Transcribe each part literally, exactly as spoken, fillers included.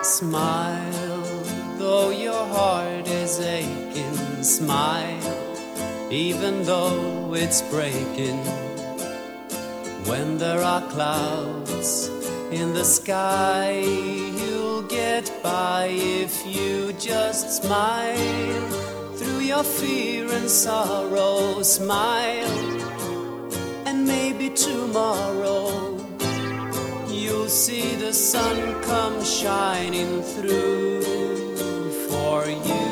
Smile, though your heart is aching. Smile, even though it's breaking. When there are clouds in the sky, you'll get by if you just smile. Through your fear and sorrow, smile, and maybe tomorrow you'll see the sun come shining through for you.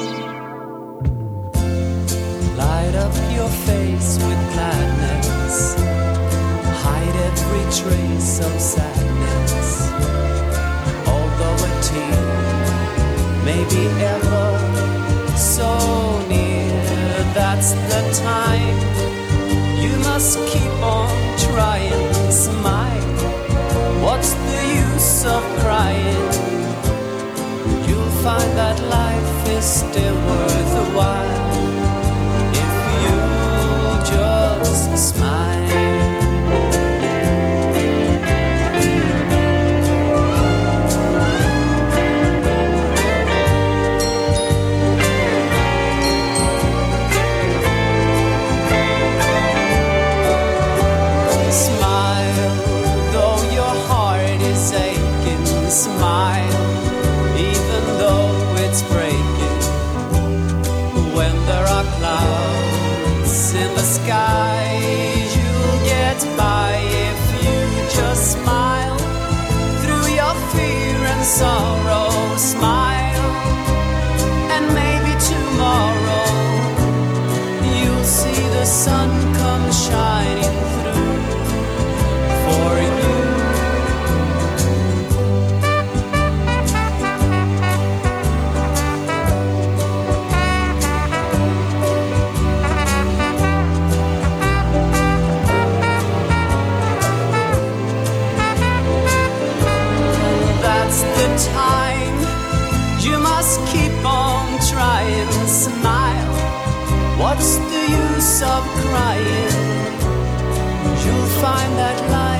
Light up your face with gladness, hide every trace of sadness. Although a tear may be ever so near, that's the time you must keep on trying. Smile, what's the use of crying? You'll find that life is still worthwhile if you'll just smile. Smile, even though it's breaking. When there are clouds in the sky, you'll get by if you just smile. Through your fear and sorrow, smile, and maybe tomorrow you'll see the sun come shining through for you. The time you must keep on trying. Smile, what's the use of crying? You'll find that life